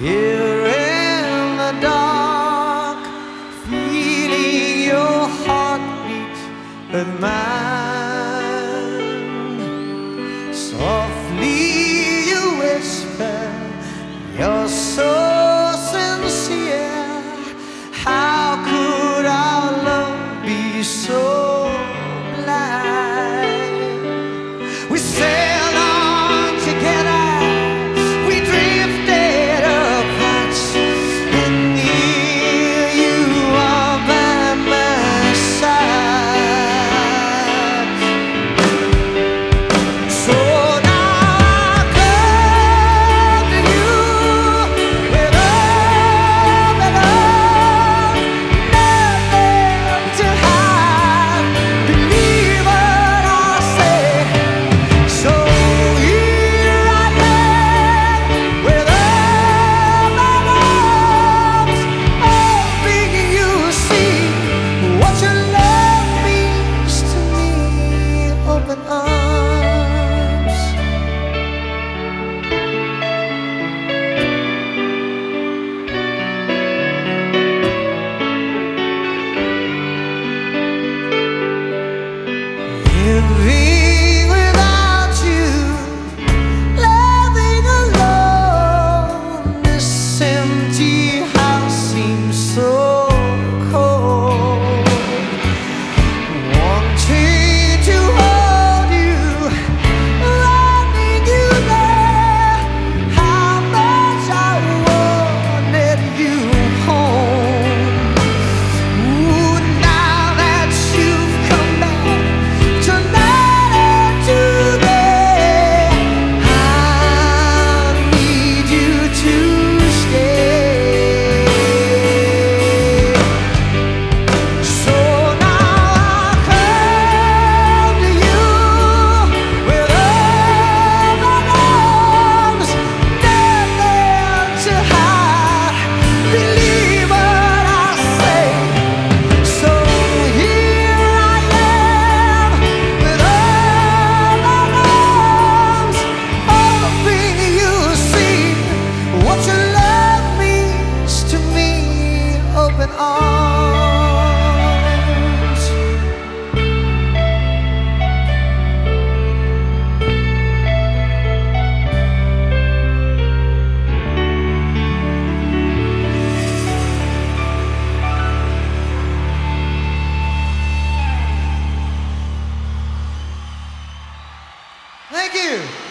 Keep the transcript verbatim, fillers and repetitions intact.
Here in the dark, feeling your heartbeat with mine. Softly you whisper, you're so sincere. How could our love be so blind? We sailed on together, we drifted apart, and here you are by my side. So now I come to you with open arms, nothing to hide. Believe what I say. So here I am with open arms, hoping you see what your love means to me. Open arms. Living without you, loving alone, this empty house seems so cold. Wanting to hold you, wanting you there, how much I wanted you home. Ooh, now that you've come back tonight and today, I need you to stay. So now I come to you with open arms, nothing to hide. Believe what I say. So here I am with open arms, hoping you see what your love means to me. Open arms. Thank you.